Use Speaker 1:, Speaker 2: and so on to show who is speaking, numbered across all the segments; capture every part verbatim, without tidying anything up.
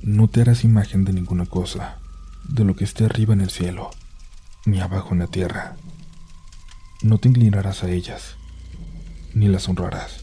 Speaker 1: No te harás imagen de ninguna cosa, de lo que esté arriba en el cielo, ni abajo en la tierra. No te inclinarás a ellas, ni las honrarás.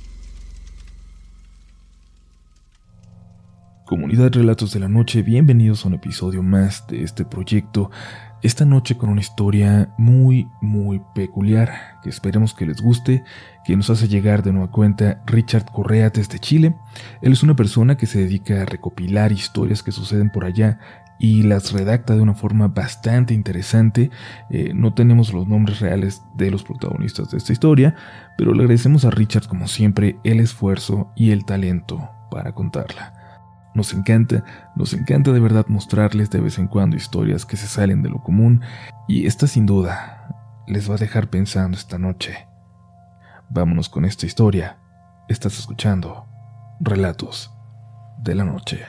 Speaker 1: Comunidad Relatos de la Noche, bienvenidos a un episodio más de este proyecto. Esta noche con una historia muy, muy peculiar, que esperemos que les guste, que nos hace llegar de nueva cuenta Richard Correa desde Chile. Él es una persona que se dedica a recopilar historias que suceden por allá y las redacta de una forma bastante interesante. Eh, no tenemos los nombres reales de los protagonistas de esta historia, pero le agradecemos a Richard como siempre el esfuerzo y el talento para contarla. Nos encanta, nos encanta de verdad mostrarles de vez en cuando historias que se salen de lo común, y esta sin duda les va a dejar pensando esta noche. Vámonos con esta historia. Estás escuchando Relatos de la Noche.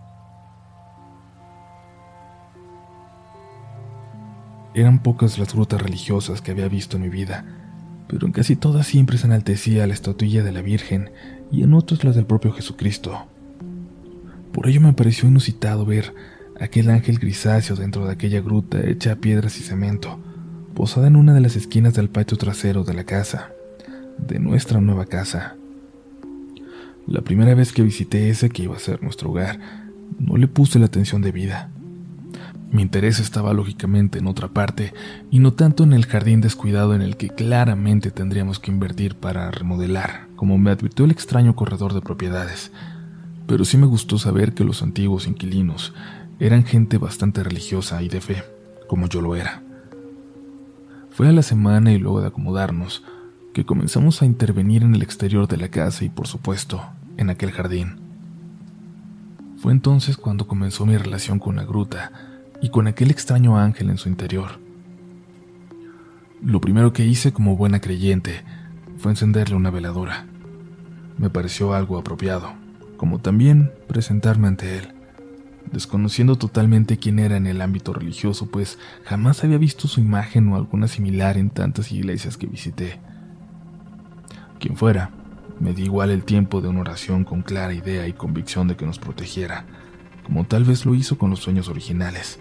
Speaker 1: Eran pocas las grutas religiosas que había visto en mi vida, pero en casi todas siempre se enaltecía la estatuilla de la Virgen y en otras las del propio Jesucristo. Por ello me pareció inusitado ver aquel ángel grisáceo dentro de aquella gruta hecha a piedras y cemento, posada en una de las esquinas del patio trasero de la casa, de nuestra nueva casa. La primera vez que visité ese que iba a ser nuestro hogar, no le puse la atención debida. Mi interés estaba lógicamente en otra parte, y no tanto en el jardín descuidado en el que claramente tendríamos que invertir para remodelar, como me advirtió el extraño corredor de propiedades. Pero sí me gustó saber que los antiguos inquilinos eran gente bastante religiosa y de fe, como yo lo era. Fue a la semana y luego de acomodarnos que comenzamos a intervenir en el exterior de la casa y, por supuesto, en aquel jardín. Fue entonces cuando comenzó mi relación con la gruta y con aquel extraño ángel en su interior. Lo primero que hice como buena creyente fue encenderle una veladora. Me pareció algo apropiado, como también presentarme ante él, desconociendo totalmente quién era en el ámbito religioso, pues jamás había visto su imagen o alguna similar en tantas iglesias que visité. Quien fuera, me di igual el tiempo de una oración con clara idea y convicción de que nos protegiera, como tal vez lo hizo con los sueños originales.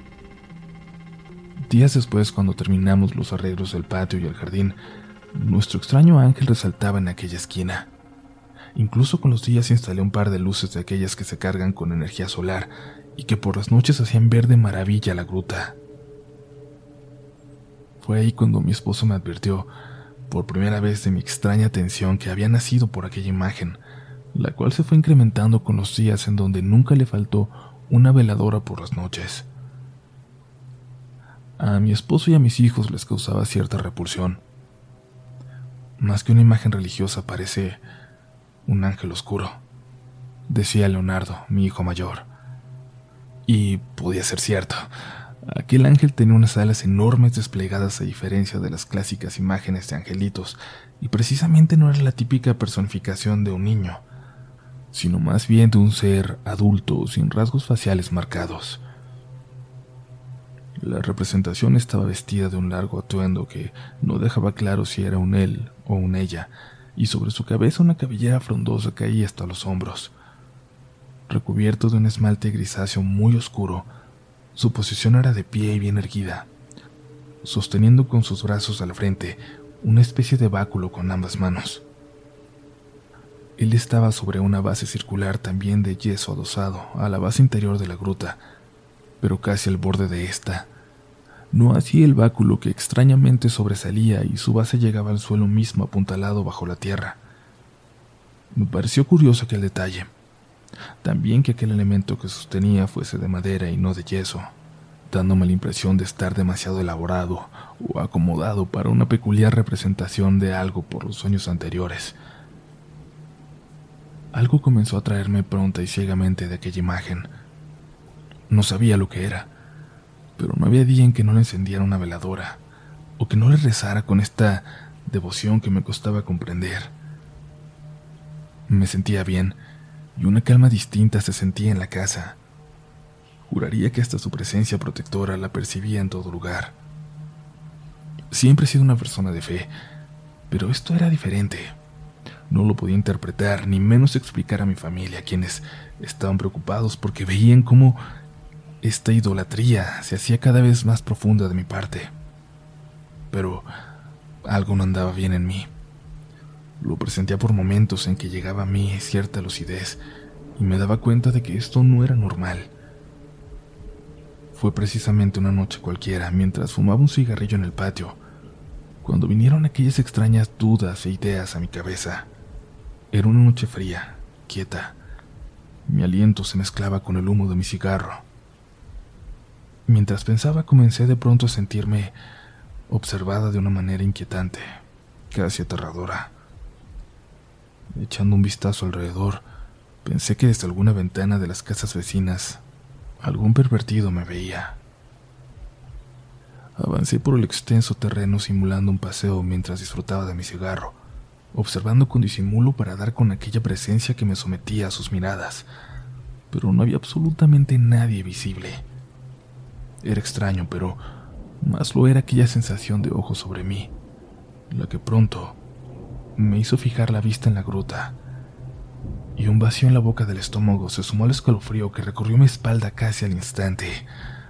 Speaker 1: Días después, cuando terminamos los arreglos del patio y el jardín, nuestro extraño ángel resaltaba en aquella esquina. Incluso con los días instalé un par de luces de aquellas que se cargan con energía solar y que por las noches hacían ver de maravilla la gruta. Fue ahí cuando mi esposo me advirtió, por primera vez, de mi extraña atención que había nacido por aquella imagen, la cual se fue incrementando con los días en donde nunca le faltó una veladora por las noches. A mi esposo y a mis hijos les causaba cierta repulsión. Más que una imagen religiosa parece un ángel oscuro, decía Leonardo, mi hijo mayor. Y podía ser cierto. Aquel ángel tenía unas alas enormes desplegadas a diferencia de las clásicas imágenes de angelitos, y precisamente no era la típica personificación de un niño, sino más bien de un ser adulto sin rasgos faciales marcados. La representación estaba vestida de un largo atuendo que no dejaba claro si era un él o un ella, y sobre su cabeza una cabellera frondosa caía hasta los hombros. Recubierto de un esmalte grisáceo muy oscuro, su posición era de pie y bien erguida, sosteniendo con sus brazos al frente una especie de báculo con ambas manos. Él estaba sobre una base circular también de yeso adosado a la base interior de la gruta, pero casi al borde de esta. No así el báculo, que extrañamente sobresalía y su base llegaba al suelo mismo apuntalado bajo la tierra. Me pareció curioso aquel detalle. También que aquel elemento que sostenía fuese de madera y no de yeso, dándome la impresión de estar demasiado elaborado o acomodado para una peculiar representación de algo por los sueños anteriores. Algo comenzó a traerme pronta y ciegamente de aquella imagen. No sabía lo que era, pero no había día en que no le encendiera una veladora, o que no le rezara con esta devoción que me costaba comprender. Me sentía bien, y una calma distinta se sentía en la casa. Juraría que hasta su presencia protectora la percibía en todo lugar. Siempre he sido una persona de fe, pero esto era diferente. No lo podía interpretar, ni menos explicar a mi familia, quienes estaban preocupados porque veían cómo esta idolatría se hacía cada vez más profunda de mi parte. Pero algo no andaba bien en mí. Lo presentía por momentos en que llegaba a mí cierta lucidez y me daba cuenta de que esto no era normal. Fue precisamente una noche cualquiera, mientras fumaba un cigarrillo en el patio, cuando vinieron aquellas extrañas dudas e ideas a mi cabeza. Era una noche fría, quieta. Mi aliento se mezclaba con el humo de mi cigarro. Mientras pensaba, comencé de pronto a sentirme observada de una manera inquietante, casi aterradora. Echando un vistazo alrededor, pensé que desde alguna ventana de las casas vecinas algún pervertido me veía. Avancé por el extenso terreno simulando un paseo mientras disfrutaba de mi cigarro, observando con disimulo para dar con aquella presencia que me sometía a sus miradas, pero no había absolutamente nadie visible. Era extraño, pero más lo era aquella sensación de ojos sobre mí, la que pronto me hizo fijar la vista en la gruta, y un vacío en la boca del estómago se sumó al escalofrío que recorrió mi espalda casi al instante.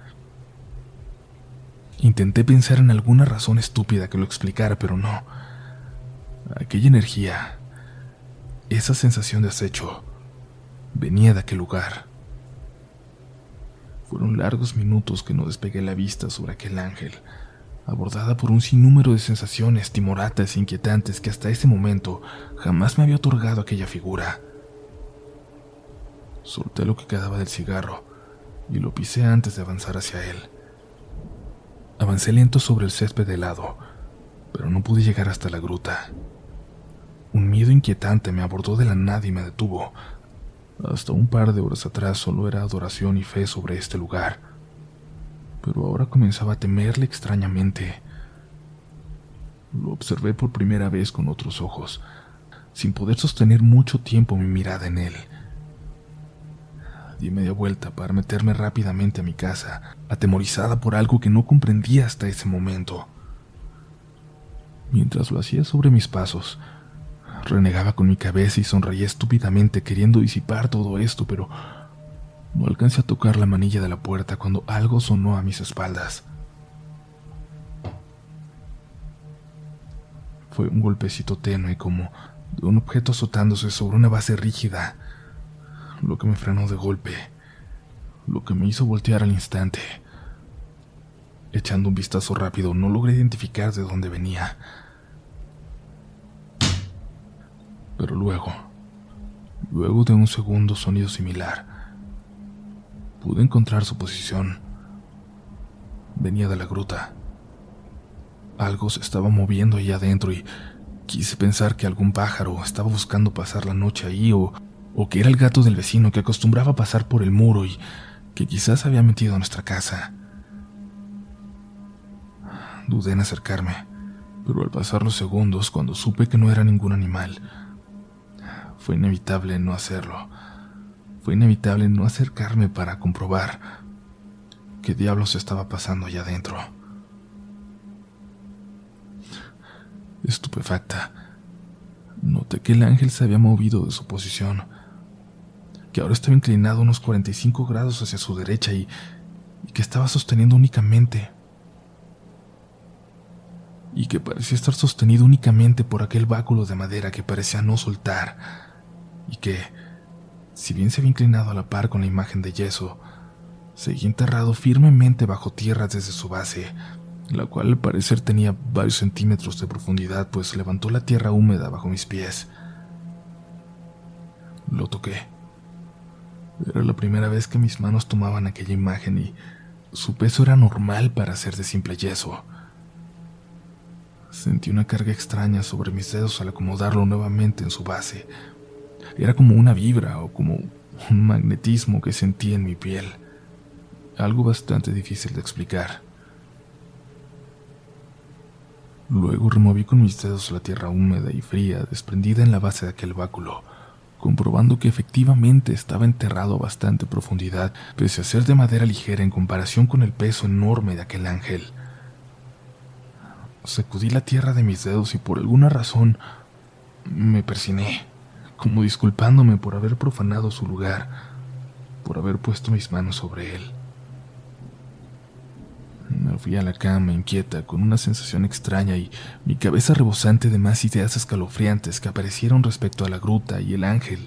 Speaker 1: Intenté pensar en alguna razón estúpida que lo explicara, pero no. Aquella energía, esa sensación de acecho, venía de aquel lugar. Fueron largos minutos que no despegué la vista sobre aquel ángel, abordada por un sinnúmero de sensaciones timoratas e inquietantes que hasta ese momento jamás me había otorgado aquella figura. Solté lo que quedaba del cigarro y lo pisé antes de avanzar hacia él. Avancé lento sobre el césped helado, pero no pude llegar hasta la gruta. Un miedo inquietante me abordó de la nada y me detuvo. Hasta un par de horas atrás solo era adoración y fe sobre este lugar, pero ahora comenzaba a temerle extrañamente. Lo observé por primera vez con otros ojos, sin poder sostener mucho tiempo mi mirada en él. Di media vuelta para meterme rápidamente a mi casa, atemorizada por algo que no comprendía hasta ese momento. Mientras lo hacía sobre mis pasos, renegaba con mi cabeza y sonreía estúpidamente queriendo disipar todo esto, pero no alcancé a tocar la manilla de la puerta cuando algo sonó a mis espaldas. Fue un golpecito tenue como de un objeto azotándose sobre una base rígida, lo que me frenó de golpe, lo que me hizo voltear al instante. Echando un vistazo rápido, no logré identificar de dónde venía. Pero luego, luego de un segundo sonido similar, pude encontrar su posición. Venía de la gruta. Algo se estaba moviendo allá adentro y quise pensar que algún pájaro estaba buscando pasar la noche ahí o, o que era el gato del vecino que acostumbraba pasar por el muro y que quizás había metido a nuestra casa. Dudé en acercarme, pero al pasar los segundos, cuando supe que no era ningún animal, fue inevitable no hacerlo. Fue inevitable no acercarme para comprobar qué diablos estaba pasando allá adentro. Estupefacta, noté que el ángel se había movido de su posición, que ahora estaba inclinado unos cuarenta y cinco grados hacia su derecha y, y que estaba sosteniendo únicamente, y que parecía estar sostenido únicamente por aquel báculo de madera que parecía no soltar, y que, si bien se había inclinado a la par con la imagen de yeso, seguía enterrado firmemente bajo tierra desde su base, la cual al parecer tenía varios centímetros de profundidad, pues levantó la tierra húmeda bajo mis pies. Lo toqué. Era la primera vez que mis manos tomaban aquella imagen y su peso era normal para ser de simple yeso. Sentí una carga extraña sobre mis dedos al acomodarlo nuevamente en su base. Era como una vibra o como un magnetismo que sentí en mi piel. Algo bastante difícil de explicar. Luego removí con mis dedos la tierra húmeda y fría desprendida en la base de aquel báculo, comprobando que efectivamente estaba enterrado a bastante profundidad, pese a ser de madera ligera en comparación con el peso enorme de aquel ángel. Sacudí la tierra de mis dedos y por alguna razón Me persiné, como disculpándome por haber profanado su lugar, por haber puesto mis manos sobre él. Me fui a la cama inquieta, con una sensación extraña y mi cabeza rebosante de más ideas escalofriantes que aparecieron respecto a la gruta y el ángel.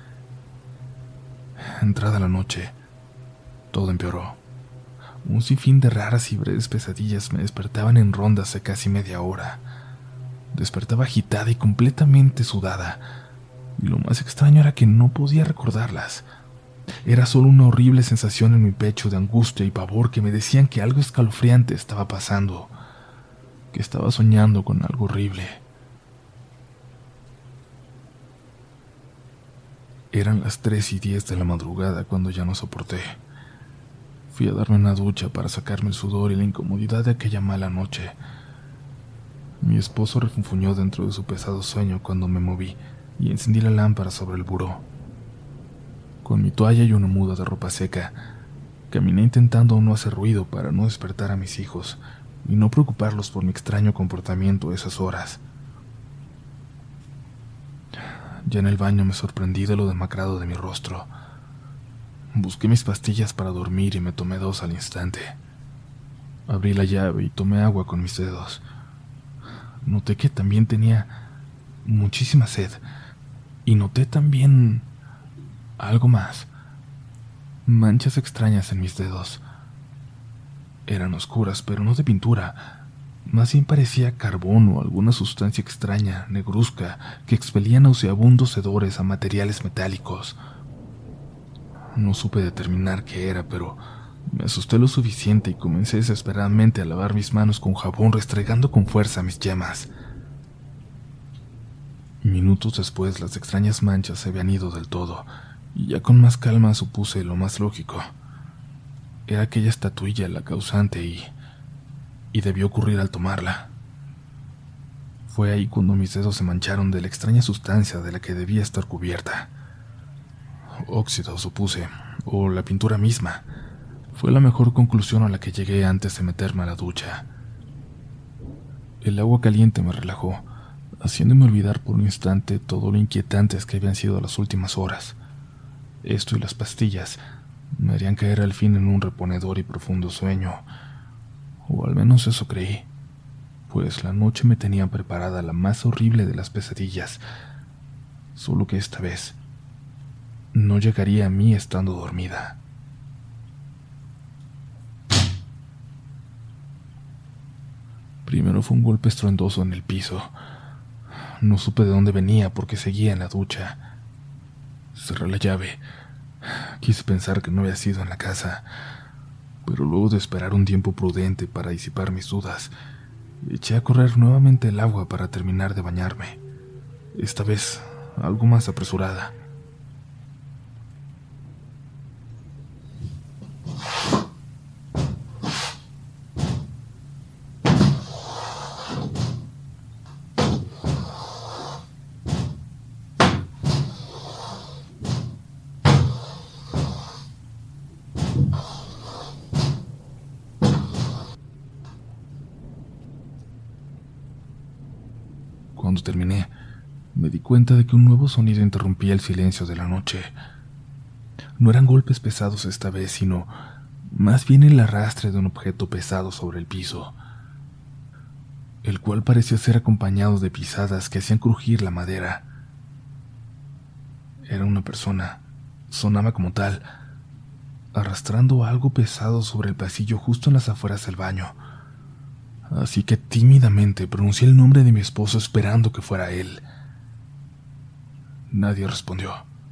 Speaker 1: Entrada la noche, todo empeoró. Un sinfín de raras y breves pesadillas me despertaban en rondas de casi media hora. Despertaba agitada y completamente sudada, y lo más extraño era que no podía recordarlas. Era solo una horrible sensación en mi pecho de angustia y pavor que me decían que algo escalofriante estaba pasando, que estaba soñando con algo horrible. Eran las tres y diez de la madrugada cuando ya no soporté. Fui a darme una ducha para sacarme el sudor y la incomodidad de aquella mala noche. Mi esposo refunfuñó dentro de su pesado sueño cuando me moví y encendí la lámpara sobre el buró. Con mi toalla y una muda de ropa seca, caminé intentando no hacer ruido para no despertar a mis hijos y no preocuparlos por mi extraño comportamiento a esas horas. Ya en el baño me sorprendí de lo demacrado de mi rostro. Busqué mis pastillas para dormir y me tomé dos al instante. Abrí la llave y tomé agua con mis dedos. Noté que también tenía muchísima sed y noté también algo más. Manchas extrañas en mis dedos. Eran oscuras, pero no de pintura. Más bien parecía carbón o alguna sustancia extraña, negruzca, que expelía nauseabundos hedores a materiales metálicos. No supe determinar qué era, pero me asusté lo suficiente y comencé desesperadamente a lavar mis manos con jabón, restregando con fuerza mis yemas. Minutos después, las extrañas manchas se habían ido del todo, y ya con más calma supuse lo más lógico. Era aquella estatuilla la causante y... y debió ocurrir al tomarla. Fue ahí cuando mis dedos se mancharon de la extraña sustancia de la que debía estar cubierta. Óxido, supuse, o la pintura misma. Fue la mejor conclusión a la que llegué antes de meterme a la ducha. El agua caliente me relajó, haciéndome olvidar por un instante todo lo inquietantes que habían sido las últimas horas. Esto y las pastillas me harían caer al fin en un reponedor y profundo sueño, o al menos eso creí, pues la noche me tenía preparada la más horrible de las pesadillas, solo que esta vez no llegaría a mí estando dormida. Primero fue un golpe estruendoso en el piso. No supe de dónde venía porque seguía en la ducha. Cerré la llave. Quise pensar que no había sido en la casa, pero luego de esperar un tiempo prudente para disipar mis dudas, eché a correr nuevamente el agua para terminar de bañarme, esta vez algo más apresurada. Cuando terminé, me di cuenta de que un nuevo sonido interrumpía el silencio de la noche. No eran golpes pesados esta vez, sino más bien el arrastre de un objeto pesado sobre el piso, el cual parecía ser acompañado de pisadas que hacían crujir la madera. Era una persona, sonaba como tal, arrastrando algo pesado sobre el pasillo justo en las afueras del baño. Así que tímidamente pronuncié el nombre de mi esposo esperando que fuera él. Nadie respondió.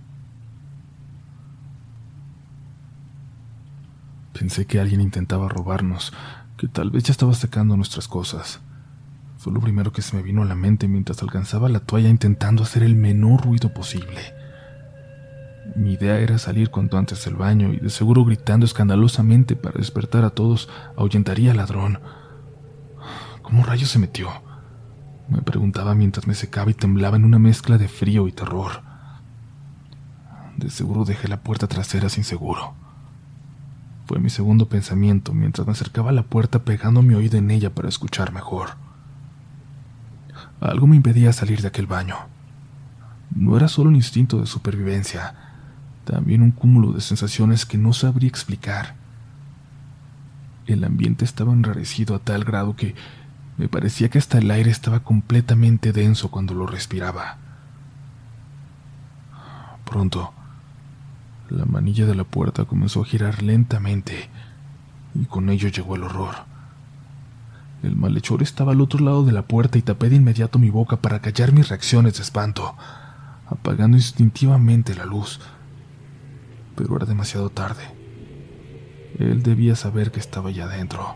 Speaker 1: Pensé que alguien intentaba robarnos, que tal vez ya estaba sacando nuestras cosas. Fue lo primero que se me vino a la mente mientras alcanzaba la toalla intentando hacer el menor ruido posible. Mi idea era salir cuanto antes del baño y de seguro gritando escandalosamente para despertar a todos ahuyentaría al ladrón. ¿Cómo rayos se metió?, me preguntaba mientras me secaba y temblaba en una mezcla de frío y terror. De seguro dejé la puerta trasera sin seguro. Fue mi segundo pensamiento mientras me acercaba a la puerta pegando mi oído en ella para escuchar mejor. Algo me impedía salir de aquel baño. No era solo un instinto de supervivencia, también un cúmulo de sensaciones que no sabría explicar. El ambiente estaba enrarecido a tal grado que me parecía que hasta el aire estaba completamente denso cuando lo respiraba. Pronto, la manilla de la puerta comenzó a girar lentamente y con ello llegó el horror. El malhechor estaba al otro lado de la puerta y tapé de inmediato mi boca para callar mis reacciones de espanto, apagando instintivamente la luz. Pero era demasiado tarde. Él debía saber que estaba ya adentro.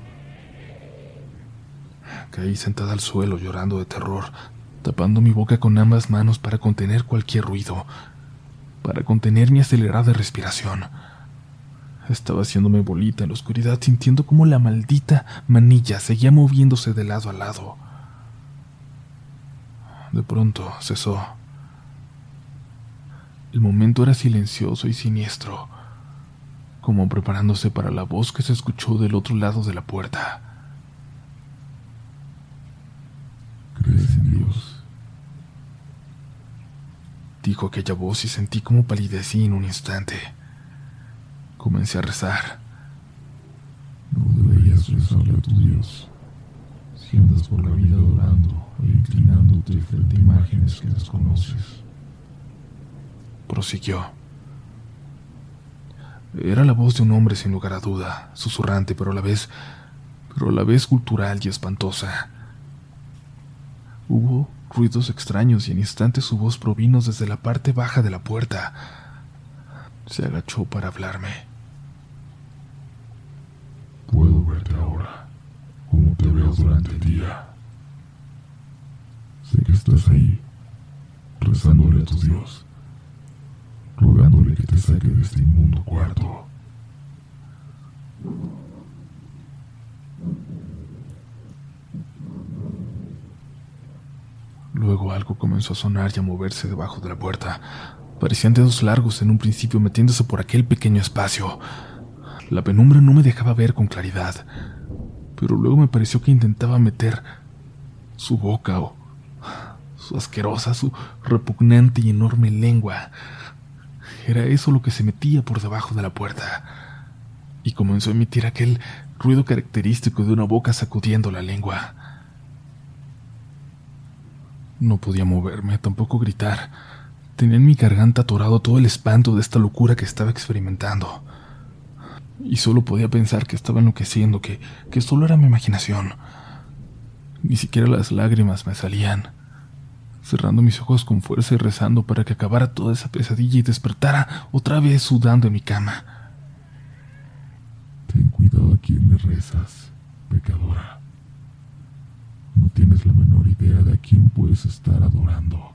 Speaker 1: Caí sentada al suelo llorando de terror, tapando mi boca con ambas manos para contener cualquier ruido, para contener mi acelerada respiración. Estaba haciéndome bolita en la oscuridad, sintiendo cómo la maldita manilla seguía moviéndose de lado a lado. De pronto cesó. El momento era silencioso y siniestro, como preparándose para la voz que se escuchó del otro lado de la puerta.
Speaker 2: ¿Crees en Dios?,
Speaker 1: dijo aquella voz y sentí cómo palidecí en un instante. Comencé a rezar.
Speaker 2: No deberías rezarle a tu Dios si andas por la vida adorando e inclinándote frente a imágenes que desconoces.
Speaker 1: Prosiguió. Era la voz de un hombre sin lugar a duda, susurrante pero a la vez, pero a la vez cultural y espantosa. Hubo ruidos extraños y en instantes su voz provino desde la parte baja de la puerta. Se agachó para hablarme.
Speaker 2: Puedo verte ahora, como te veo durante el día. Sé que estás ahí, rezándole a tu Dios, rogándole que te saque de este inmundo cuarto.
Speaker 1: Luego algo comenzó a sonar y a moverse debajo de la puerta. Parecían dedos largos en un principio metiéndose por aquel pequeño espacio. La penumbra no me dejaba ver con claridad, pero luego me pareció que intentaba meter su boca o su asquerosa, su repugnante y enorme lengua. Era eso lo que se metía por debajo de la puerta, y comenzó a emitir aquel ruido característico de una boca sacudiendo la lengua. No podía moverme, tampoco gritar. Tenía en mi garganta atorado todo el espanto de esta locura que estaba experimentando. Y solo podía pensar que estaba enloqueciendo, que, que solo era mi imaginación. Ni siquiera las lágrimas me salían. Cerrando mis ojos con fuerza y rezando para que acabara toda esa pesadilla y despertara otra vez sudando en mi cama.
Speaker 2: Ten cuidado a quién le rezas, pecadora. No tienes la menor idea de a quién puedes estar adorando.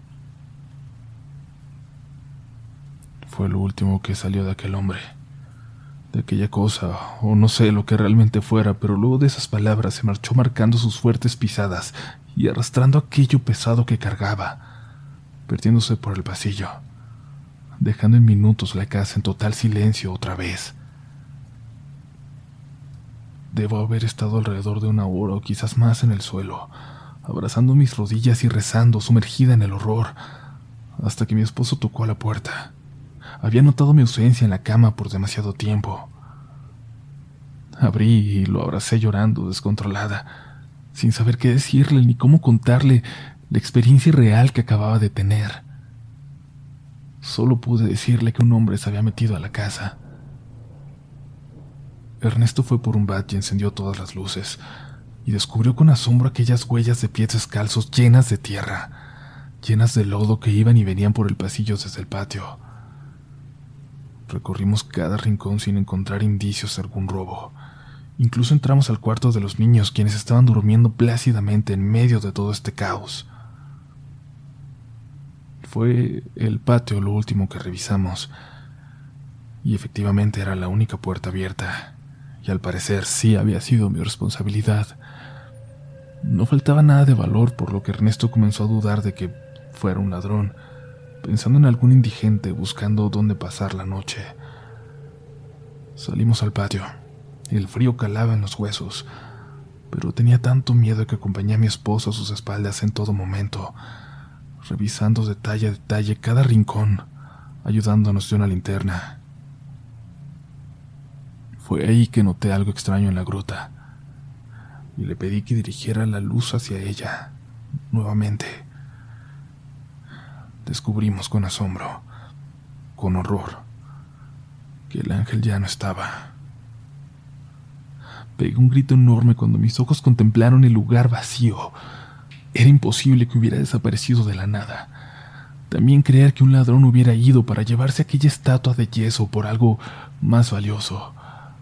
Speaker 1: Fue lo último que salió de aquel hombre, de aquella cosa, o no sé lo que realmente fuera, pero luego de esas palabras se marchó marcando sus fuertes pisadas y arrastrando aquello pesado que cargaba, perdiéndose por el pasillo, dejando en minutos la casa en total silencio otra vez. Debo haber estado alrededor de una hora o quizás más en el suelo, abrazando mis rodillas y rezando, sumergida en el horror, hasta que mi esposo tocó a la puerta. Había notado mi ausencia en la cama por demasiado tiempo. Abrí y lo abracé llorando, descontrolada, sin saber qué decirle ni cómo contarle la experiencia irreal que acababa de tener. Solo pude decirle que un hombre se había metido a la casa. Ernesto fue por un bat y encendió todas las luces, y descubrió con asombro aquellas huellas de pies descalzos llenas de tierra, llenas de lodo que iban y venían por el pasillo desde el patio. Recorrimos cada rincón sin encontrar indicios de algún robo. Incluso entramos al cuarto de los niños, quienes estaban durmiendo plácidamente en medio de todo este caos. Fue el patio lo último que revisamos, y efectivamente era la única puerta abierta, y al parecer sí había sido mi responsabilidad. No faltaba nada de valor, por lo que Ernesto comenzó a dudar de que fuera un ladrón, pensando en algún indigente buscando dónde pasar la noche. Salimos al patio. El frío calaba en los huesos, pero tenía tanto miedo que acompañé a mi esposo a sus espaldas en todo momento, revisando detalle a detalle cada rincón, ayudándonos de una linterna. Fue ahí que noté algo extraño en la gruta, y le pedí que dirigiera la luz hacia ella, nuevamente. Descubrimos con asombro, con horror, que el ángel ya no estaba. Pegué un grito enorme cuando mis ojos contemplaron el lugar vacío. Era imposible que hubiera desaparecido de la nada. También creer que un ladrón hubiera ido para llevarse aquella estatua de yeso por algo más valioso.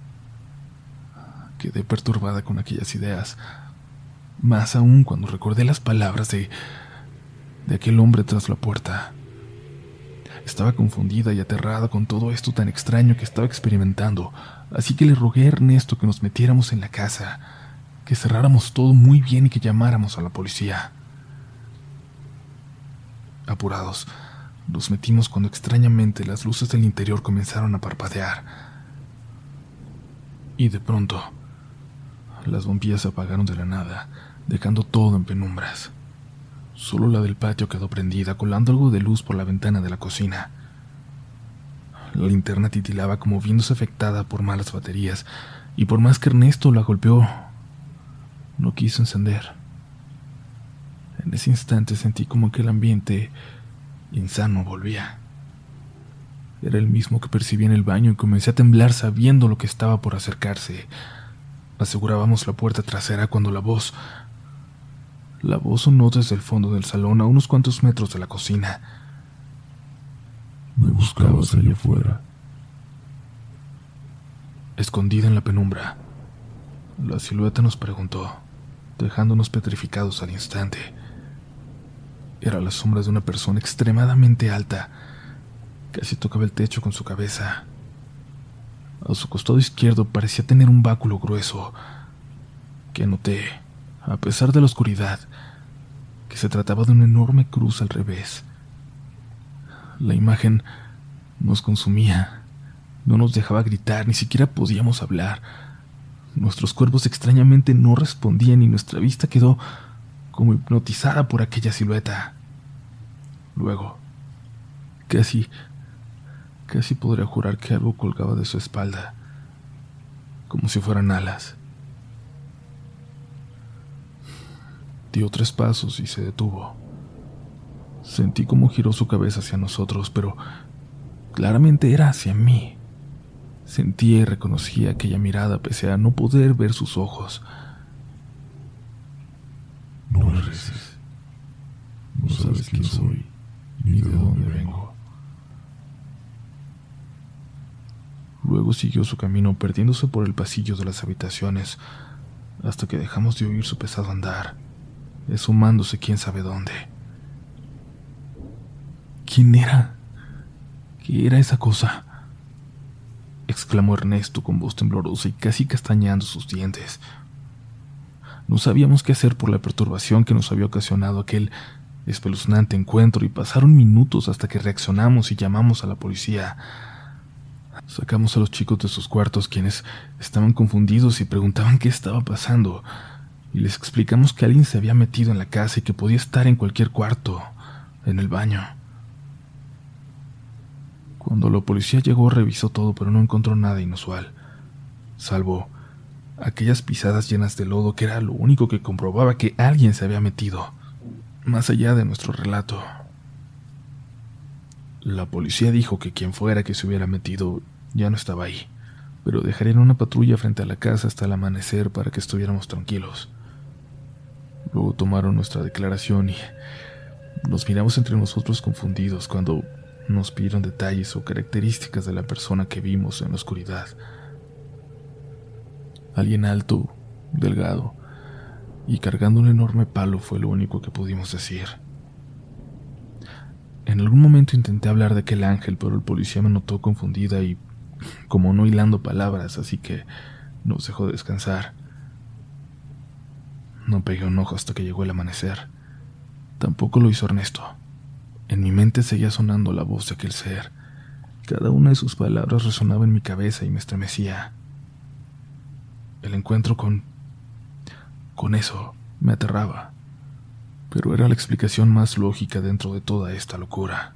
Speaker 1: Quedé perturbada con aquellas ideas, más aún cuando recordé las palabras de, de aquel hombre tras la puerta. Estaba confundida y aterrada con todo esto tan extraño que estaba experimentando, así que le rogué a Ernesto que nos metiéramos en la casa, que cerráramos todo muy bien y que llamáramos a la policía. Apurados, nos metimos cuando extrañamente las luces del interior comenzaron a parpadear. Y de pronto, las bombillas se apagaron de la nada, dejando todo en penumbras. Solo la del patio quedó prendida, colando algo de luz por la ventana de la cocina. La linterna titilaba como viéndose afectada por malas baterías, y por más que Ernesto la golpeó, no quiso encender. En ese instante sentí como que el ambiente insano volvía. Era el mismo que percibí en el baño y comencé a temblar sabiendo lo que estaba por acercarse. Asegurábamos la puerta trasera cuando la voz... La voz sonó desde el fondo del salón a unos cuantos metros de la cocina.
Speaker 2: Me buscabas allá afuera.
Speaker 1: Escondida en la penumbra, la silueta nos preguntó, dejándonos petrificados al instante. Era la sombra de una persona extremadamente alta. Casi tocaba el techo con su cabeza. A su costado izquierdo parecía tener un báculo grueso, que noté, a pesar de la oscuridad, que se trataba de una enorme cruz al revés. La imagen nos consumía, no nos dejaba gritar, ni siquiera podíamos hablar. Nuestros cuerpos extrañamente no respondían y nuestra vista quedó como hipnotizada por aquella silueta. Luego, casi, casi podría jurar que algo colgaba de su espalda, como si fueran alas. Dio tres pasos y se detuvo. Sentí cómo giró su cabeza hacia nosotros, pero claramente era hacia mí. Sentía y reconocía aquella mirada pese a no poder ver sus ojos.
Speaker 2: No me reces. No sabes quién soy, ni de dónde vengo.
Speaker 1: Luego siguió su camino, perdiéndose por el pasillo de las habitaciones, hasta que dejamos de oír su pesado andar, esfumándose quién sabe dónde. ¿Quién era? ¿Qué era esa cosa?, exclamó Ernesto con voz temblorosa y casi castañando sus dientes. No sabíamos qué hacer por la perturbación que nos había ocasionado aquel espeluznante encuentro y pasaron minutos hasta que reaccionamos y llamamos a la policía. Sacamos a los chicos de sus cuartos, quienes estaban confundidos y preguntaban qué estaba pasando, y les explicamos que alguien se había metido en la casa y que podía estar en cualquier cuarto, en el baño. Cuando la policía llegó, revisó todo, pero no encontró nada inusual, salvo aquellas pisadas llenas de lodo, que era lo único que comprobaba que alguien se había metido, más allá de nuestro relato. La policía dijo que quien fuera que se hubiera metido ya no estaba ahí, pero dejarían una patrulla frente a la casa hasta el amanecer para que estuviéramos tranquilos. Luego tomaron nuestra declaración y nos miramos entre nosotros confundidos cuando nos pidieron detalles o características de la persona que vimos en la oscuridad. Alguien alto, delgado y cargando un enorme palo fue lo único que pudimos decir. En algún momento intenté hablar de aquel ángel, pero el policía me notó confundida y como no hilando palabras, así que nos dejó descansar. No pegué un ojo hasta que llegó el amanecer. Tampoco lo hizo Ernesto. En mi mente seguía sonando la voz de aquel ser. Cada una de sus palabras resonaba en mi cabeza y me estremecía. El encuentro con... con eso me aterraba. pero era la explicación más lógica dentro de toda esta locura.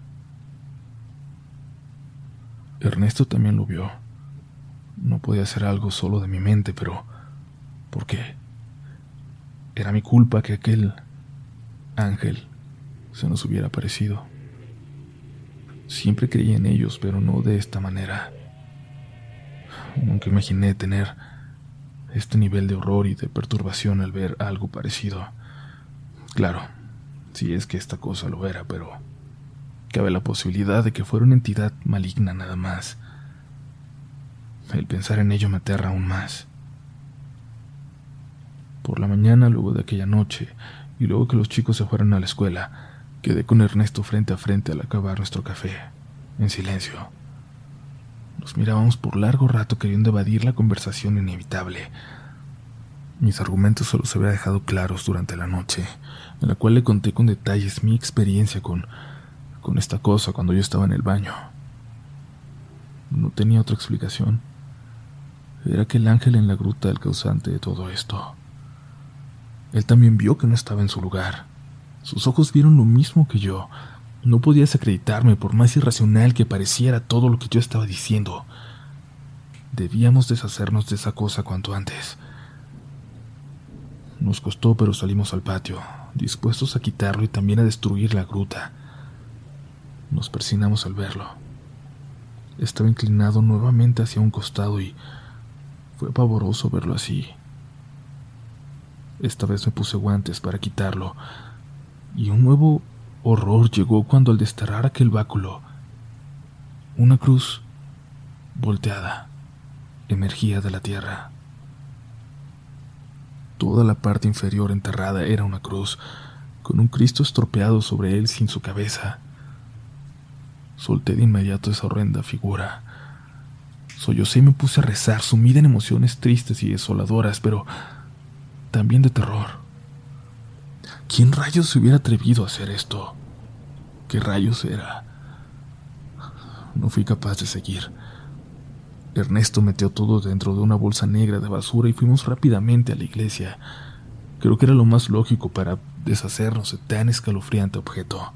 Speaker 1: Ernesto también lo vio. No podía ser algo solo de mi mente, pero ¿por qué? Era mi culpa que aquel ángel se nos hubiera aparecido. Siempre creí en ellos, pero no de esta manera. Nunca imaginé tener este nivel de horror y de perturbación al ver algo parecido. Claro, si es que esta cosa lo era, pero cabe la posibilidad de que fuera una entidad maligna nada más. El pensar en ello me aterra aún más. Por la mañana, luego de aquella noche, y luego que los chicos se fueron a la escuela, quedé con Ernesto frente a frente al acabar nuestro café, en silencio. Nos mirábamos por largo rato queriendo evadir la conversación inevitable. Mis argumentos solo se habían dejado claros durante la noche, en la cual le conté con detalles mi experiencia con, con esta cosa cuando yo estaba en el baño. No tenía otra explicación. Era aquel ángel en la gruta el causante de todo esto. Él también vio que no estaba en su lugar. Sus ojos vieron lo mismo que yo. No podía desacreditarme por más irracional que pareciera todo lo que yo estaba diciendo. Debíamos deshacernos de esa cosa cuanto antes. Nos costó, pero salimos al patio, dispuestos a quitarlo y también a destruir la gruta. Nos persinamos al verlo. Estaba inclinado nuevamente hacia un costado y fue pavoroso verlo así. Esta vez me puse guantes para quitarlo, y un nuevo horror llegó cuando al desterrar aquel báculo, una cruz volteada emergía de la tierra. Toda la parte inferior enterrada era una cruz, con un Cristo estropeado sobre él sin su cabeza. Solté de inmediato esa horrenda figura. Sollocé y me puse a rezar, sumida en emociones tristes y desoladoras, pero también de terror. ¿Quién rayos se hubiera atrevido a hacer esto? ¿Qué rayos era? No fui capaz de seguir. Ernesto metió todo dentro de una bolsa negra de basura y fuimos rápidamente a la iglesia. Creo que era lo más lógico para deshacernos de tan escalofriante objeto.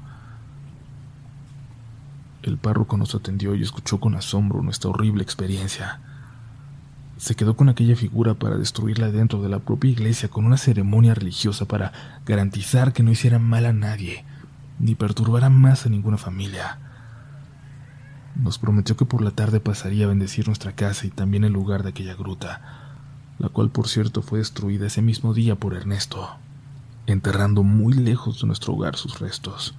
Speaker 1: El párroco nos atendió y escuchó con asombro nuestra horrible experiencia. Se quedó con aquella figura para destruirla dentro de la propia iglesia con una ceremonia religiosa para garantizar que no hiciera mal a nadie, ni perturbara más a ninguna familia. Nos prometió que por la tarde pasaría a bendecir nuestra casa y también el lugar de aquella gruta, la cual por cierto fue destruida ese mismo día por Ernesto, enterrando muy lejos de nuestro hogar sus restos.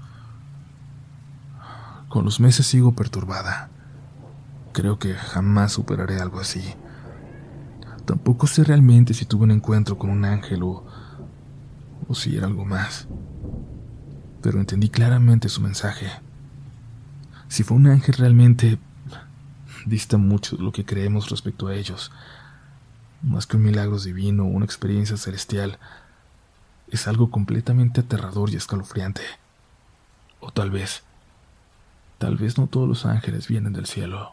Speaker 1: Con los meses sigo perturbada. Creo que jamás superaré algo así. Tampoco sé realmente si tuve un encuentro con un ángel o, o si era algo más. Pero entendí claramente su mensaje. Si fue un ángel realmente, dista mucho de lo que creemos respecto a ellos. Más que un milagro divino o una experiencia celestial, es algo completamente aterrador y escalofriante. O tal vez, tal vez no todos los ángeles vienen del cielo.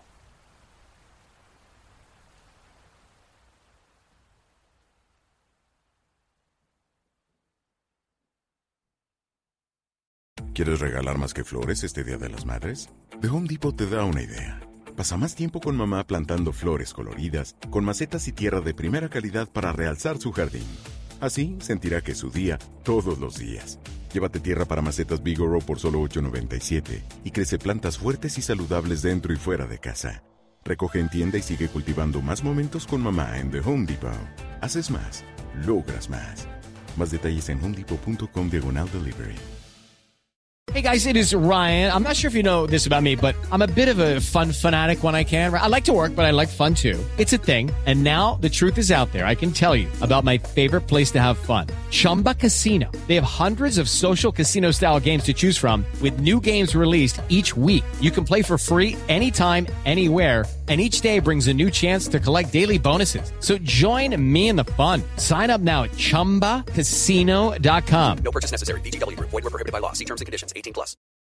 Speaker 3: ¿Quieres regalar más que flores este Día de las Madres? The Home Depot te da una idea. Pasa más tiempo con mamá plantando flores coloridas, con macetas y tierra de primera calidad para realzar su jardín. Así sentirá que es su día todos los días. Llévate tierra para macetas Bigoro por solo ocho noventa y siete y crece plantas fuertes y saludables dentro y fuera de casa. Recoge en tienda y sigue cultivando más momentos con mamá en The Home Depot. Haces más, logras más. Más detalles en homedepot.com diagonal delivery.
Speaker 4: Hey guys, it is Ryan. I'm not sure if you know this about me, but I'm a bit of a fun fanatic when I can. I like to work, but I like fun too. It's a thing. And now the truth is out there. I can tell you about my favorite place to have fun. Chumba Casino. They have hundreds of social casino style games to choose from with new games released each week. You can play for free anytime, anywhere. And each day brings a new chance to collect daily bonuses. So join me in the fun. Sign up now at chumba casino dot com.
Speaker 5: No purchase necessary. V G W Group. Void where prohibited by law. See terms and conditions. eighteen plus.